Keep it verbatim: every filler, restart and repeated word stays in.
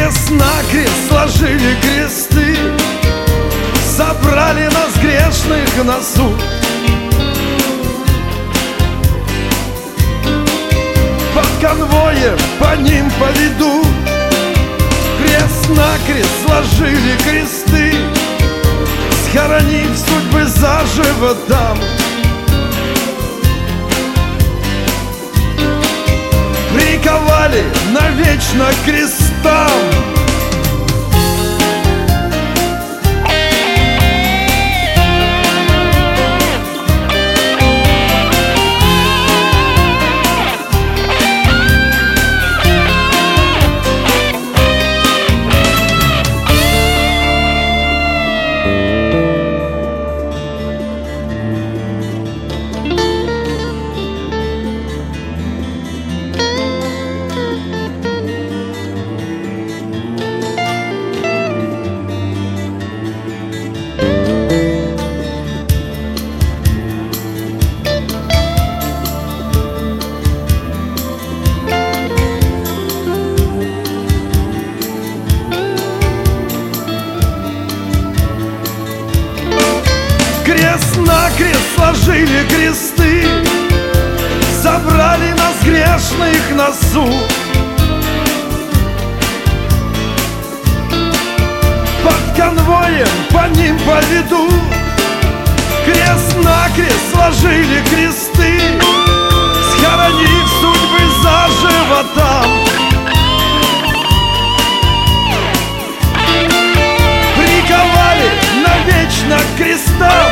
Крест-накрест сложили кресты, собрали нас грешных на суд. Под конвоем по ним поведут. Крест-накрест сложили кресты, схоронив судьбы заживо там. Приковали навечно к крестам. Крест-накрест сложили кресты, собрали нас грешных на суд. Под конвоем по ним поведут. Крест-накрест сложили кресты, схоронив судьбы заживо там. Приковали навечно к крестам.